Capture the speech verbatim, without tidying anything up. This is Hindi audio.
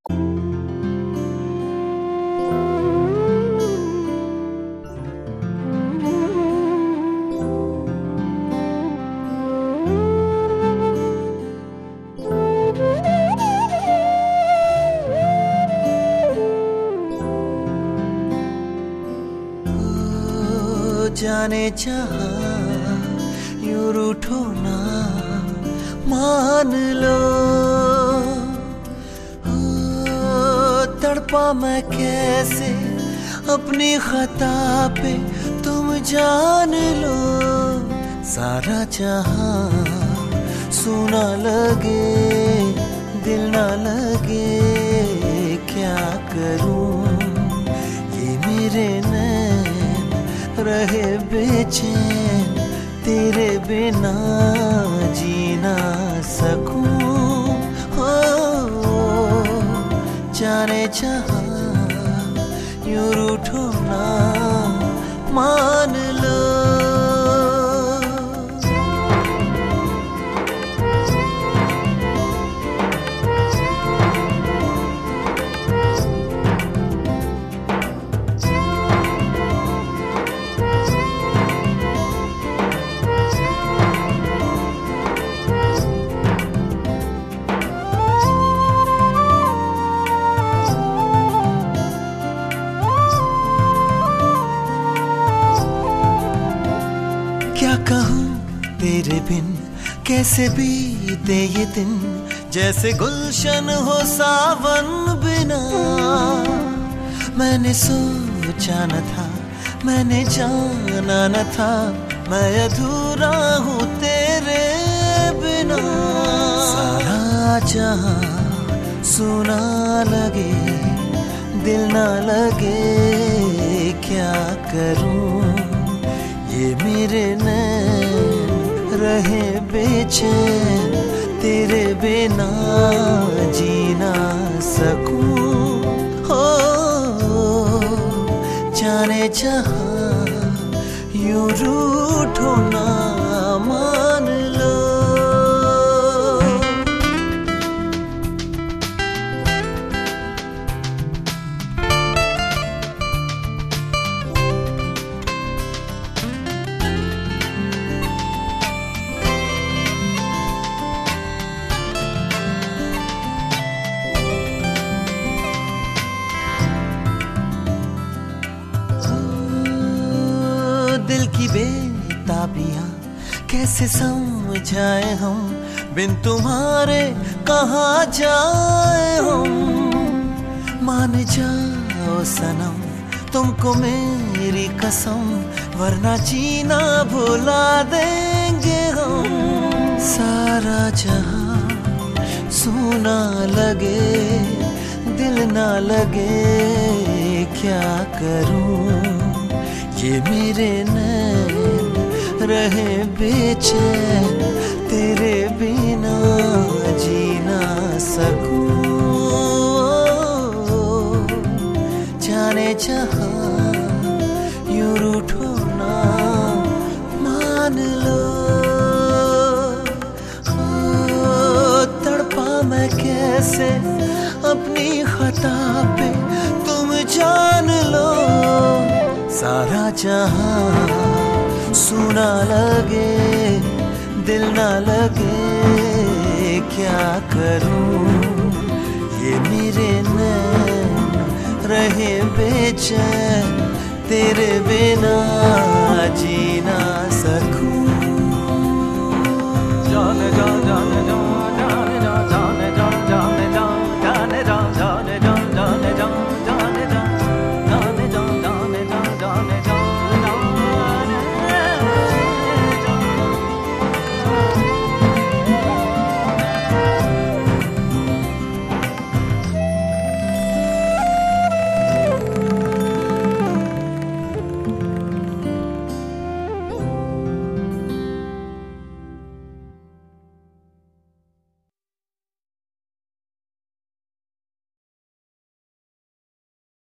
जाने जहां यूं रूठो ना मान लो, ओ, तड़पा मैं कैसे अपनी खता पे तुम जान लो। सारा जहां सुना लगे दिल ना लगे, क्या करूं ये मेरे नैन रहे बेचैन, तेरे बिना जी ना सकूं। हो जाने जहां यूं रूठो ना मान लो। क्या कहूँ तेरे बिन कैसे बीते ये दिन, जैसे गुलशन हो सावन बिना। मैंने सोचा न था, मैंने जाना न था, मैं अधूरा हूँ तेरे बिना। सारा जहां सुना लगे दिल ना लगे, क्या करूँ ये मेरे नैन रहे बेचैन, तेरे बिना जी ना सकूं। हो जाने जहां यूं रूठो ना मान लो। दिल की बेताबियां कैसे समझाए हम, बिन तुम्हारे कहाँ जाए हम। मान जाओ सनम तुमको मेरी कसम, वरना जीना भुला देंगे हम। सारा जहां सुना लगे दिल ना लगे, क्या करूं ये मेरे नैन रहे बेचैन, तेरे बिना जी ना सकूं। जाने जहां यूं रूठो ना मान लो। ओ, तड़पा मैं कैसे अपनी खता पे तुम जान लो। सारा जहां सुना लगे दिल ना लगे, क्या करूं ये मेरे नैन रहे बेचैन, तेरे बिना जी ना सकूं। जाने जा जा